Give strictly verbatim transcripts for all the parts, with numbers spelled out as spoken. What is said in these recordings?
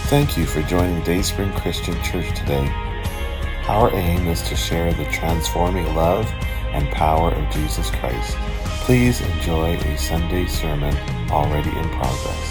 Thank you for joining Dayspring Christian Church today. Our aim is to share the transforming love and power of Jesus Christ. Please enjoy a Sunday sermon already in progress.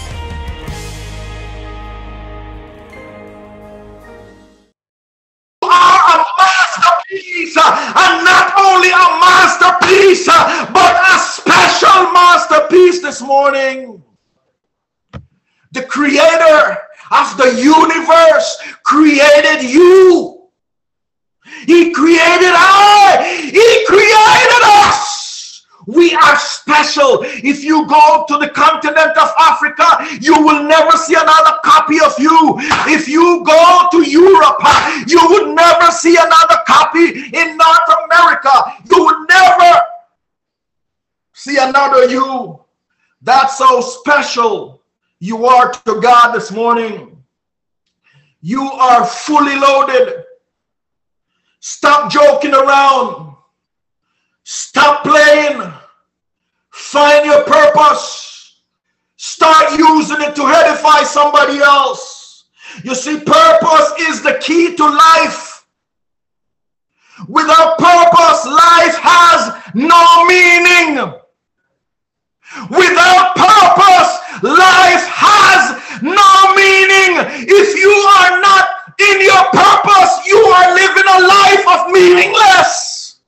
You are a masterpiece, and not only a masterpiece, but a special masterpiece this morning. The Creator of the universe created you. He created I. He created us. We are special. If you go to the continent of Africa, you will never see another copy of you. If you go to Europe, you would never see another copy. In North America, you would never see another you. That's how special you are to God this morning. You are fully loaded. Stop joking around. Stop playing. Find your purpose. Start using it to edify somebody else. You see, purpose is the key to life. Without purpose, life has no meaning. Without purpose, life has no meaning. If you are not in your purpose, you are living a life of meaningless.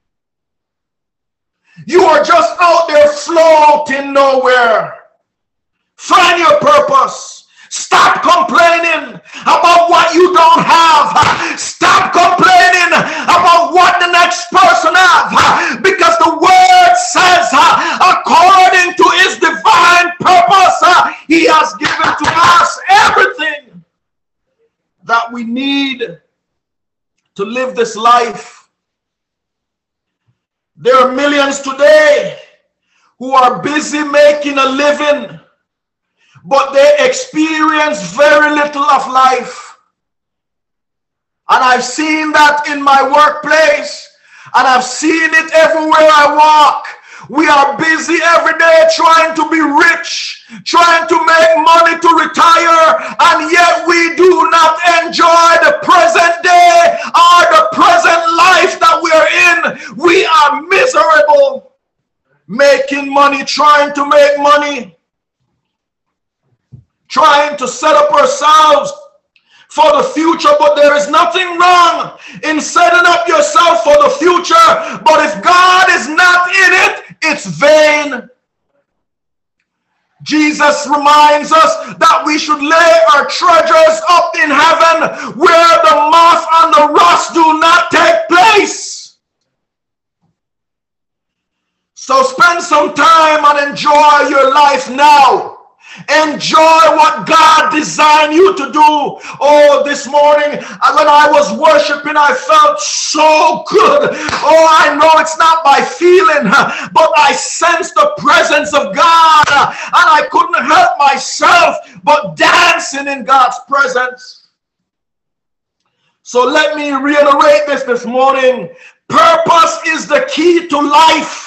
You are just out there floating nowhere. Find your purpose. Stop complaining about what you don't have. Stop complaining about what the next person has. Because the word says, according to his divine purpose, he has given to us everything that we need to live this life. There are millions today who are busy making a living, but they experience very little of life. And I've seen that in my workplace, and I've seen it everywhere I walk. We are busy every day trying to be rich, trying to make money to retire, and yet we do not enjoy the present day or the present life that we are in. We are miserable, making money, trying to make money, trying to set up ourselves for the future, but there is nothing wrong in setting up yourself for the future. But if God is not in it, it's vain. Jesus reminds us that we should lay our treasures up in heaven where the moth and the rust do not take place. So spend some time and enjoy your life now. Enjoy what God designed you to do. Oh, this morning when I was worshiping, I felt so good. Oh, I know it's not by feeling, but I sensed the presence of God, and I couldn't help myself but dancing in God's presence. So let me reiterate this this morning. Purpose is the key to life.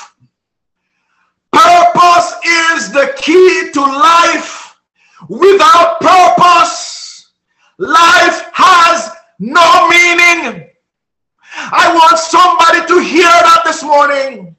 Purpose is the key to life. Without purpose, life has no meaning. I want somebody to hear that this morning,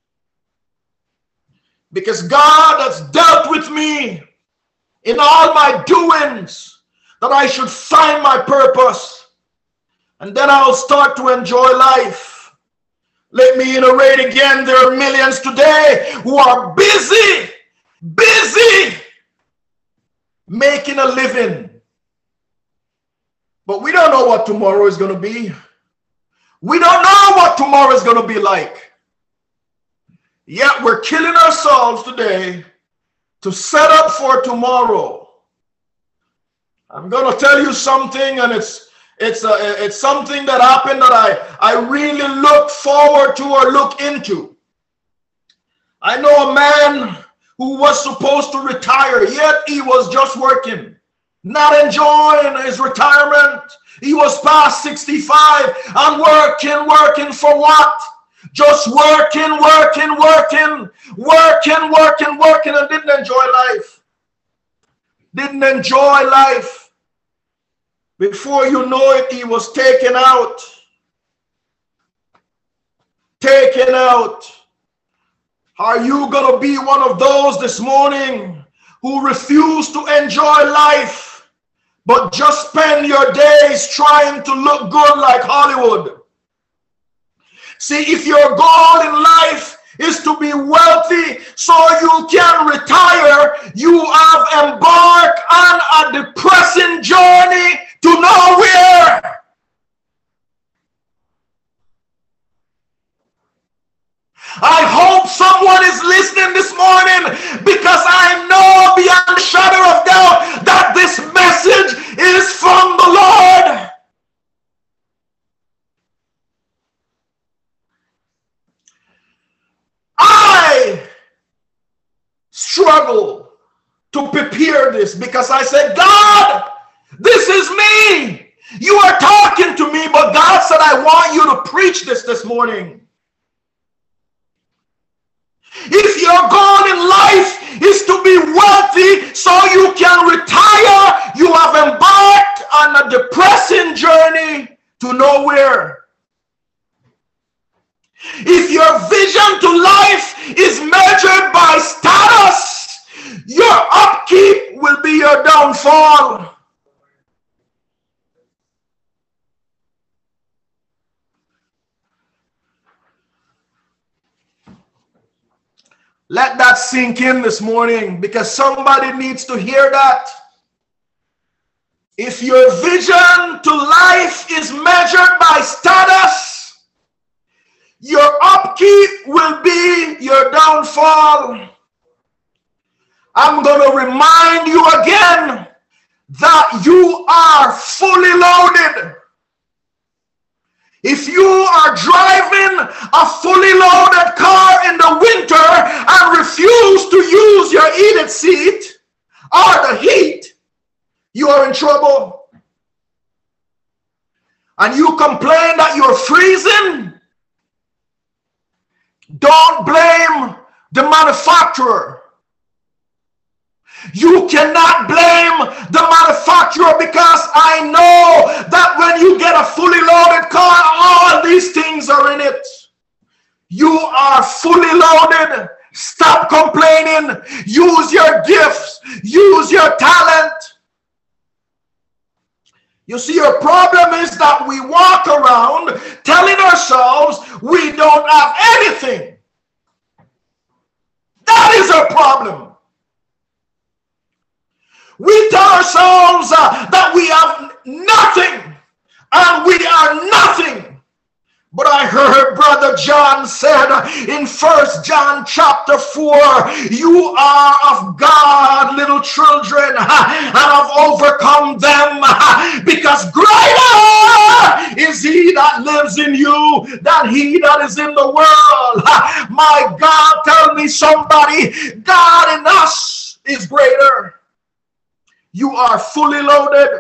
because God has dealt with me in all my doings that I should find my purpose, and then I'll start to enjoy life. Let me iterate again. There are millions today who are busy, busy making a living. But we don't know what tomorrow is going to be. We don't know what tomorrow is going to be like. Yet we're killing ourselves today to set up for tomorrow. I'm going to tell you something, and it's It's a, it's something that happened that I, I really look forward to or look into. I know a man who was supposed to retire, yet he was just working, not enjoying his retirement. He was past sixty-five and working, working for what? Just working, working, working, working, working, working, and didn't enjoy life. Didn't enjoy life. Before you know it, he was taken out. Taken out. Are you going to be one of those this morning who refuse to enjoy life, but just spend your days trying to look good like Hollywood? See, if your goal in life is to be wealthy so you can retire, you have embarked on a depressing journey to nowhere. I hope someone is listening this morning, because I know beyond a shadow of doubt that this message is from the Lord. I struggle to prepare this because I said, God, this is me. You are talking to me, but God said, I want you to preach this this morning. If your goal in life is to be wealthy so you can retire, you have embarked on a depressing journey to nowhere. If your vision to life is measured by status, your upkeep will be your downfall. Let that sink in this morning, because somebody needs to hear that. If your vision to life is measured by status, your upkeep will be your downfall. I'm going to remind you again that you are fully loaded. If you are driving a fully loaded car in the winter and refuse to use your heated seat or the heat, you are in trouble. And you complain that you're freezing, don't blame the manufacturer. You cannot blame the manufacturer, because I know that when you get a fully loaded car, all these things are in it. You are fully loaded. Stop complaining. Use your gifts. Use your talent. You see, your problem is that we walk around telling ourselves we don't have anything. That is our problem. We tell ourselves uh, that we have nothing and we are nothing. But I heard Brother John said in First John chapter four, you are of God, little children, and have overcome them, because greater is he that lives in you than he that is in the world. My God, tell me somebody, God in us is greater. You are fully loaded.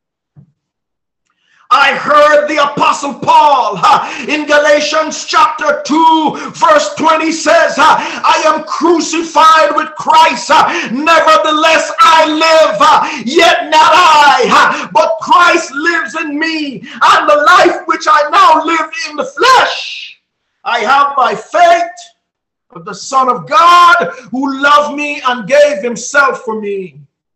I heard the Apostle Paul uh, in Galatians chapter two verse twenty says, uh, I am crucified with Christ, uh, nevertheless I live, uh, yet not I, uh, but Christ lives in me, and the life which I now live in the flesh, I have by faith of the Son of God, who loved me and gave himself for me.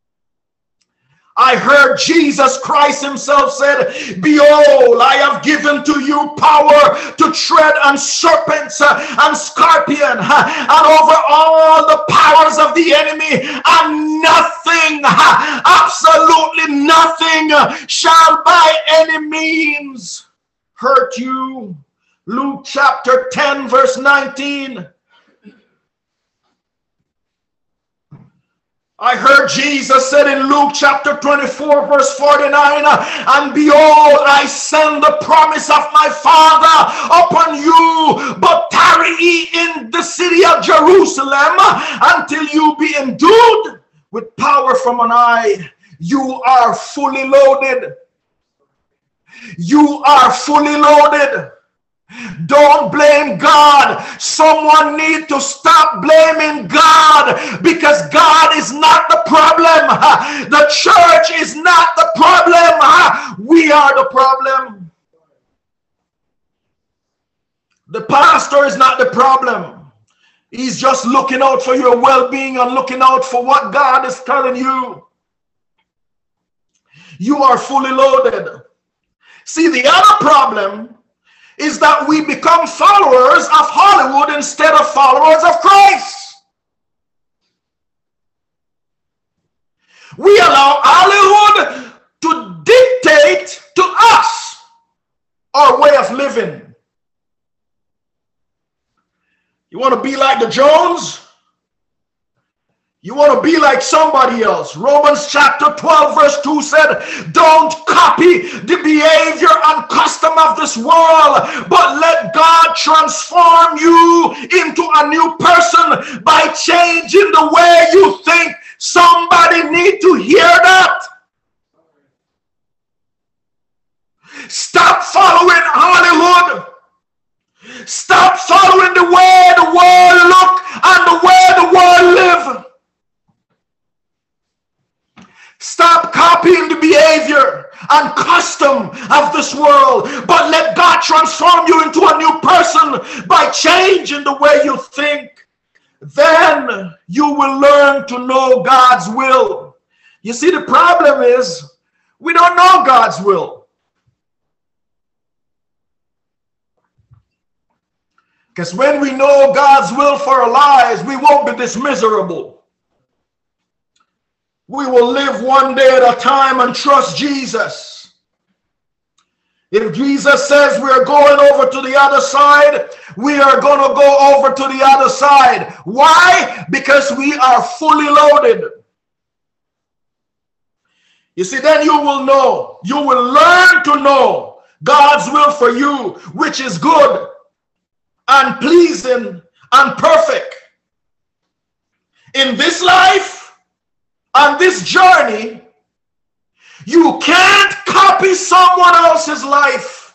I heard Jesus Christ himself said, behold, I have given to you power to tread on serpents and scorpion and over all the powers of the enemy, and nothing, absolutely nothing, shall by any means hurt you. Luke chapter ten verse nineteen. I heard Jesus said in Luke chapter twenty-four verse forty-nine, and behold, I send the promise of my Father upon you, but tarry ye in the city of Jerusalem until you be endued with power from on high. You are fully loaded. You are fully loaded. Don't blame God. Someone need to stop blaming God, because God is not the problem. The church is not the problem. We are the problem. The pastor is not the problem. He's just looking out for your well-being and looking out for what God is telling you. You are fully loaded. See, the other problem is that we become followers of Hollywood instead of followers of Christ. We allow Hollywood to dictate to us our way of living. You want to be like the Jones? You want to be like somebody else. Romans chapter twelve verse two said, don't copy the behavior and custom of this world, but let God transform you into a new person by changing the way you think. Somebody need to hear that. Stop following Hollywood. Stop following the way the world look and the way the world live. Stop copying the behavior and custom of this world, but let God transform you into a new person by changing the way you think. Then you will learn to know God's will. You see, the problem is we don't know God's will. Because when we know God's will for our lives, we won't be this miserable. We will live one day at a time and trust Jesus. If Jesus says we are going over to the other side, we are going to go over to the other side. Why? Because we are fully loaded. You see, then you will know, you will learn to know God's will for you, which is good and pleasing and perfect. In this life, on this journey, you can't copy someone else's life.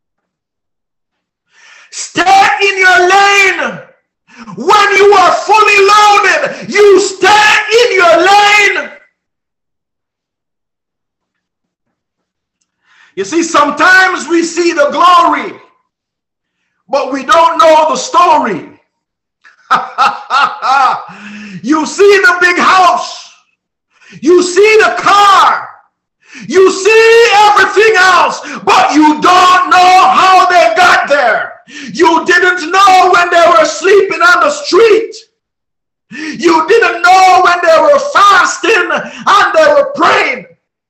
Stay in your lane. When you are fully loaded, you stay in your lane. You see, sometimes we see the glory, but we don't know the story. You see the big house. You see the car, you see everything else, but you don't know how they got there. You didn't know when they were sleeping on the street. You didn't know when they were fasting and they were praying.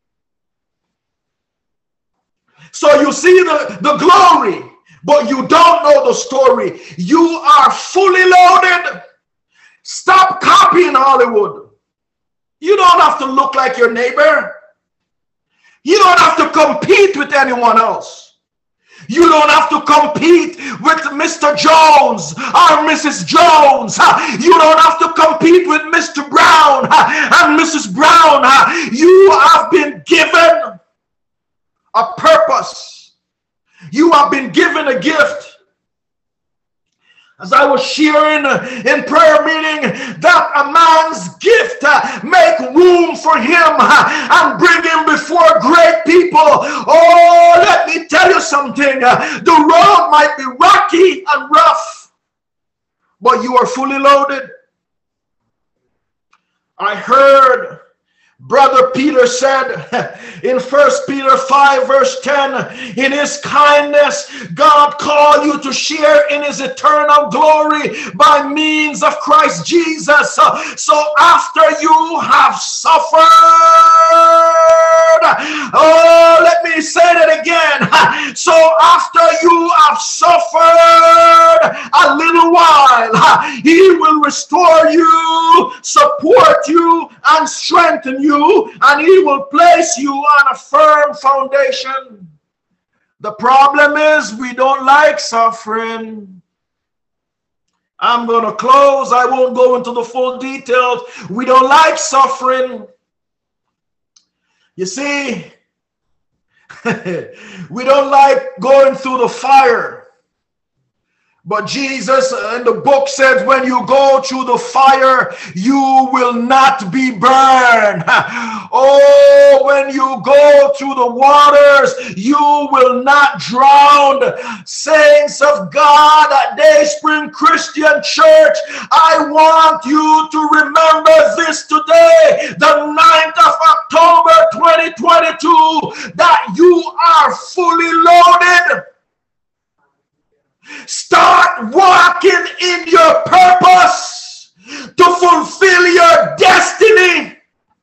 So you see the, the glory, but you don't know the story. You are fully loaded. Stop copying Hollywood. You don't have to look like your neighbor. You don't have to compete with anyone else. You don't have to compete with Mister Jones or Missus Jones. You don't have to compete with Mister Brown and Missus Brown. You have been given a purpose. You have been given a gift. As I was sharing in prayer meeting, that a man's gift uh, make room for him uh, and bring him before great people. Oh, let me tell you something. Uh, the road might be rocky and rough, but you are fully loaded. I heard Brother Peter said in First Peter five verse ten, in his kindness, God called you to share in his eternal glory by means of Christ Jesus. So after you have suffered, oh, let me say that again. So after you have suffered a little while, he will restore you, support you, and strengthen you. You, and he will place you on a firm foundation. The problem is we don't like suffering. I'm going to close. I won't go into the full details. We don't like suffering. You see, we don't like going through the fire. But Jesus in the book says, when you go through the fire, you will not be burned. Oh, when you go through the waters, you will not drown. Saints of God at Dayspring Christian Church, I want you to remember this today, the ninth of October twenty twenty-two, that you are fully loaded. Start walking in your purpose to fulfill your destiny.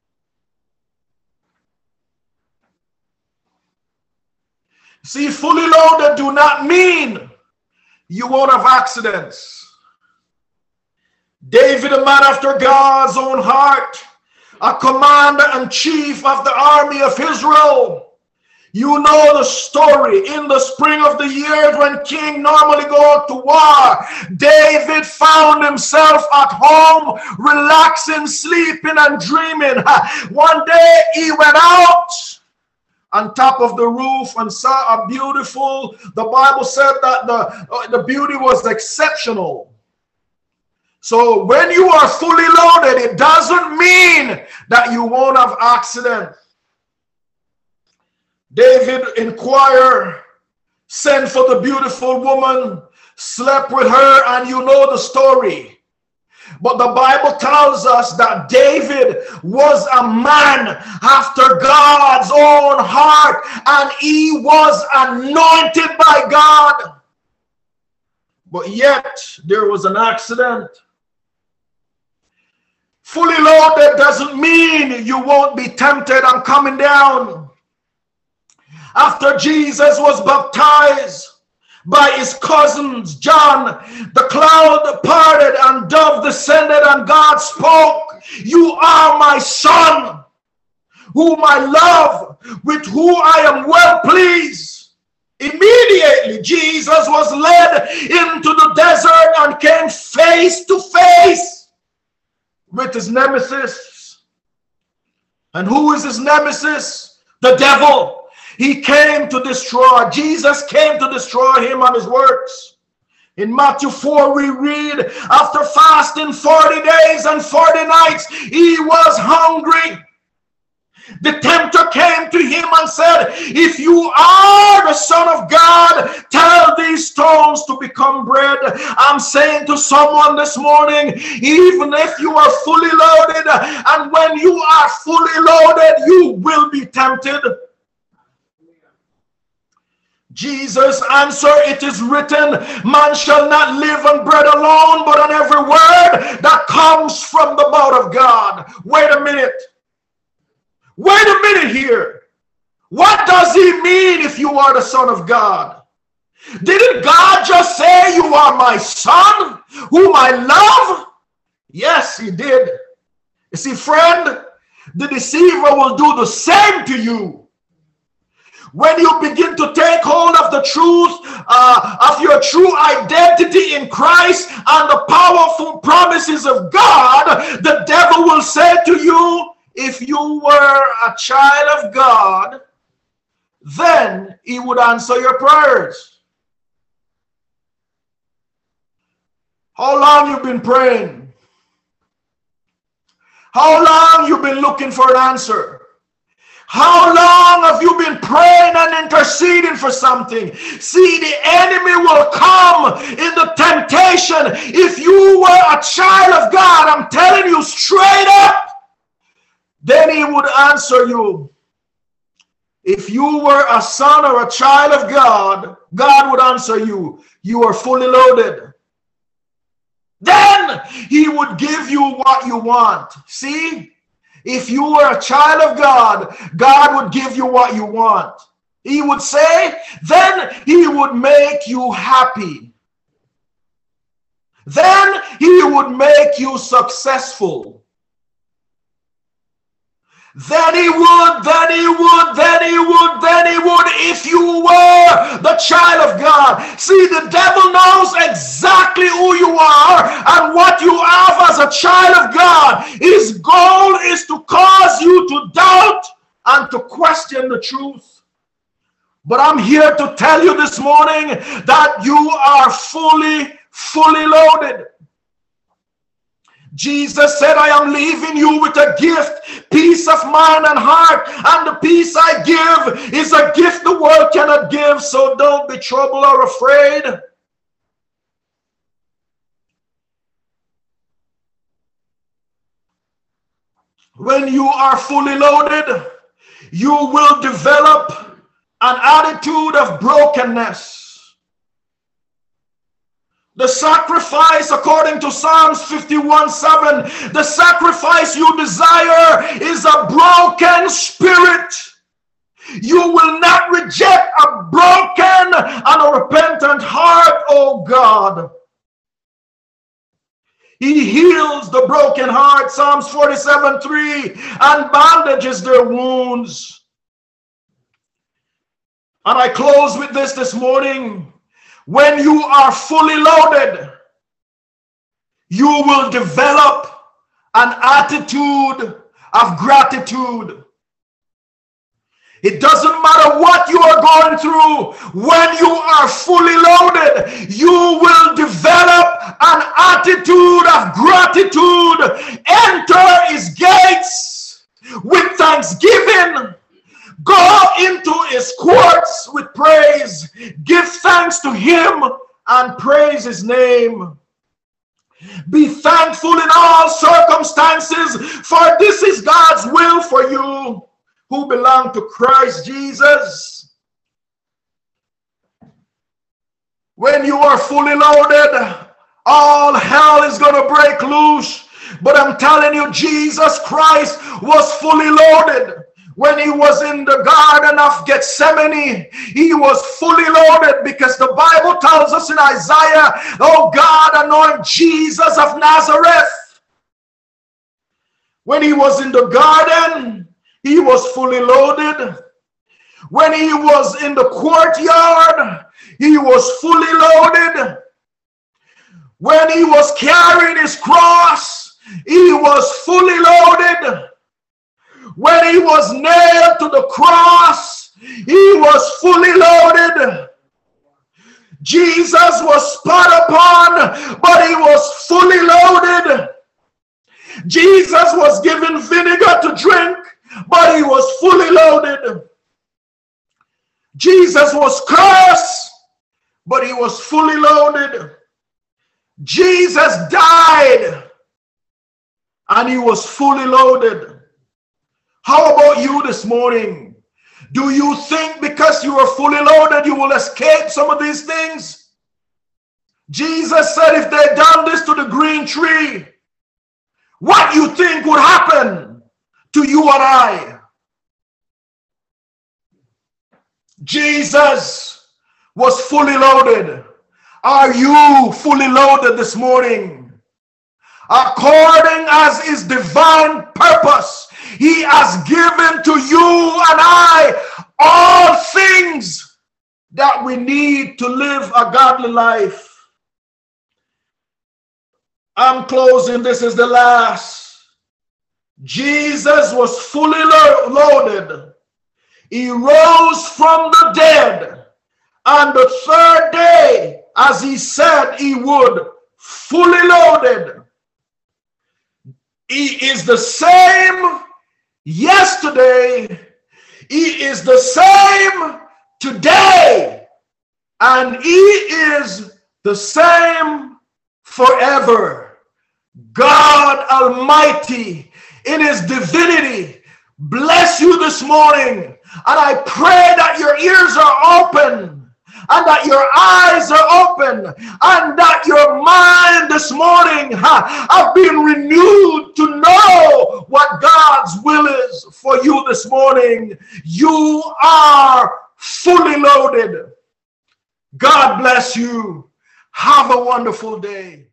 See, fully loaded do not mean you won't have accidents. David, a man after God's own heart, a commander and chief of the army of Israel. You know the story. In the spring of the years when king normally go to war, David found himself at home, relaxing, sleeping, and dreaming. One day he went out on top of the roof and saw a beautiful, the Bible said that the, uh, the beauty was exceptional. So when you are fully loaded, it doesn't mean that you won't have accidents. David inquired, sent for the beautiful woman, slept with her, and you know the story. But the Bible tells us that David was a man after God's own heart, and he was anointed by God. But yet, there was an accident. Fully loaded doesn't mean you won't be tempted and coming down. After Jesus was baptized by his cousins, John, the cloud parted and dove descended and God spoke, "You are my son, whom I love, with whom I am well pleased." Immediately, Jesus was led into the desert and came face to face with his nemesis. And who is his nemesis? The devil. He came to destroy. Jesus came to destroy him and his works. In Matthew four, we read, after fasting forty days and forty nights, he was hungry. The tempter came to him and said, "If you are the Son of God, tell these stones to become bread." I'm saying to someone this morning, even if you are fully loaded, and when you are fully loaded, you will be tempted. Jesus answered, "It is written, man shall not live on bread alone, but on every word that comes from the mouth of God." Wait a minute. Wait a minute here. What does he mean if you are the Son of God? Didn't God just say, "You are my son, whom I love"? Yes, he did. You see, friend, the deceiver will do the same to you. When you begin to take hold of the truth uh, of your true identity in Christ and the powerful promises of God, the devil will say to you, if you were a child of God, then he would answer your prayers. How long you've been praying? How long you've been looking for an answer? How long have you been praying and interceding for something? See, the enemy will come in the temptation. If you were a child of God, I'm telling you straight up, then he would answer you. If you were a son or a child of God, God would answer you. You are fully loaded. Then he would give you what you want. See? If you were a child of God, God would give you what you want. He would say, then he would make you happy. Then he would make you successful. Then he would, then he would, then he would, then he would, if you were the child of God. See, the devil knows exactly who you are and what you have as a child of God. His goal is to cause you to doubt and to question the truth. But I'm here to tell you this morning that you are fully, fully loaded. Jesus said, I am leaving you with a gift, peace of mind and heart. And the peace I give is a gift the world cannot give. So don't be troubled or afraid. When you are fully loaded, you will develop an attitude of brokenness. The sacrifice, according to Psalms fifty-one seven, the sacrifice you desire is a broken spirit. You will not reject a broken and a repentant heart, oh God. He heals the broken heart, Psalms forty-seven three, and bandages their wounds. And I close with this this morning. When you are fully loaded, you will develop an attitude of gratitude. It doesn't matter what you are going through. When you are fully loaded, you will develop an attitude of gratitude. Enter his gates with thanksgiving. Go into his courts with praise. Give thanks to him and praise his name. Be thankful in all circumstances, for this is God's will for you who belong to Christ Jesus. When you are fully loaded, all hell is going to break loose. But I'm telling you, Jesus Christ was fully loaded. When he was in the Garden of Gethsemane, he was fully loaded, because the Bible tells us in Isaiah, oh God, anoint Jesus of Nazareth. When he was in the garden, he was fully loaded. When he was in the courtyard, he was fully loaded. When he was carrying his cross, he was fully loaded. When he was nailed to the cross, he was fully loaded. Jesus was spat upon, but he was fully loaded. Jesus was given vinegar to drink, but he was fully loaded. Jesus was cursed, but he was fully loaded. Jesus died, and he was fully loaded. How about you this morning? Do you think because you are fully loaded, you will escape some of these things? Jesus said if they done this to the green tree, what you think would happen to you and I? Jesus was fully loaded. Are you fully loaded this morning? According as his divine purpose, he has given to you and I all things that we need to live a godly life. I'm closing. This is the last. Jesus was fully lo- loaded. He rose from the dead on the third day, as he said he would, fully loaded. He is the same yesterday, he is the same today, and he is the same forever. God Almighty, in his divinity, bless you this morning, and I pray that your ears are open, and that your eyes are open, and that your mind this morning ha, have been renewed to know what God's will is for you this morning. You are fully loaded. God bless you. Have a wonderful day.